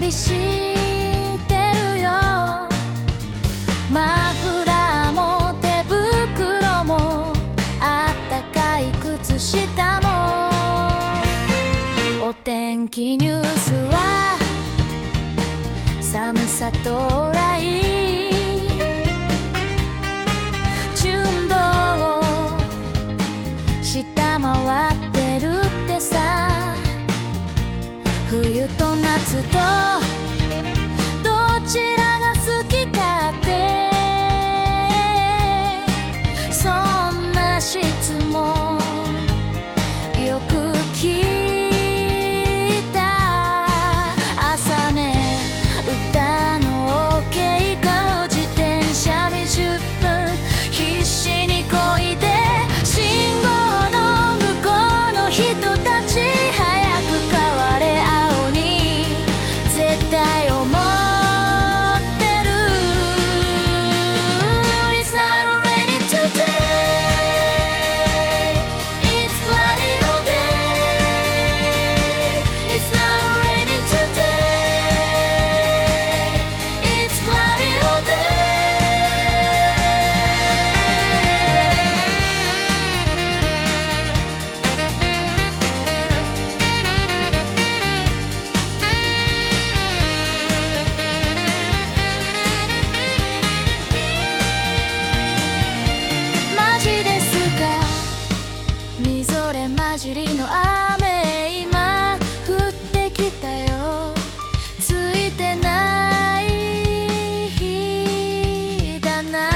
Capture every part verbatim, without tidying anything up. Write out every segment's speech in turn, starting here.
りしてるよ。マフラーも手袋もあったかい靴下も、お天気ニュースは寒さ到来、純度を下回ってるってさ。冬と夏とどちらが好きかって、そんな質問よく聞いた。朝ね、歌の稽古、自転車にじゅっぷん必死にこいで、信号の向こうの人たち早く変われ青に絶対思ってる。 It's not ready today, it's cloudy all day. It's not ready today, it's cloudy all day. マジですか、みぞれ混じりの雨今降ってきたよ。ついてない日だな。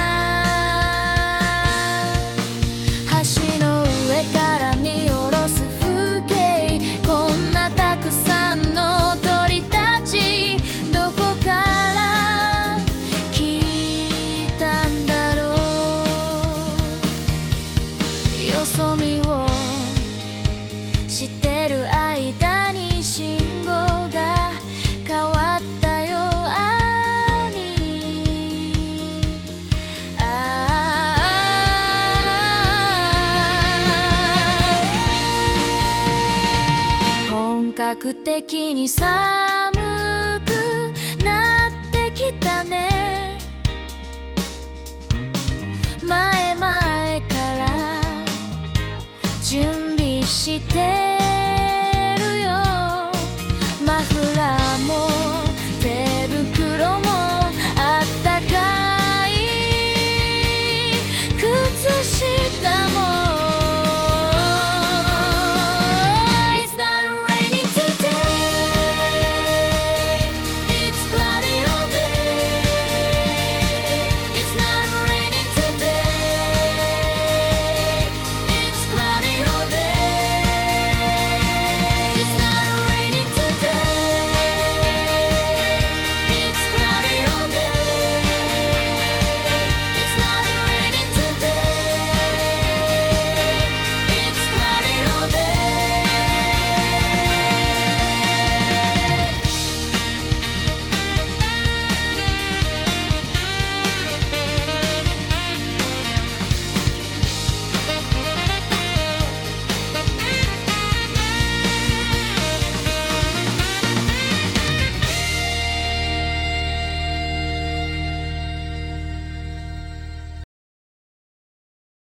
橋の上から見下ろす風景、こんなたくさんの鳥たちどこから来たんだろう。よそ見をしてる間に信号が変わったよ青に。ああ、本格的に寒くなってきたね。前々から準備してるよ。マフラーも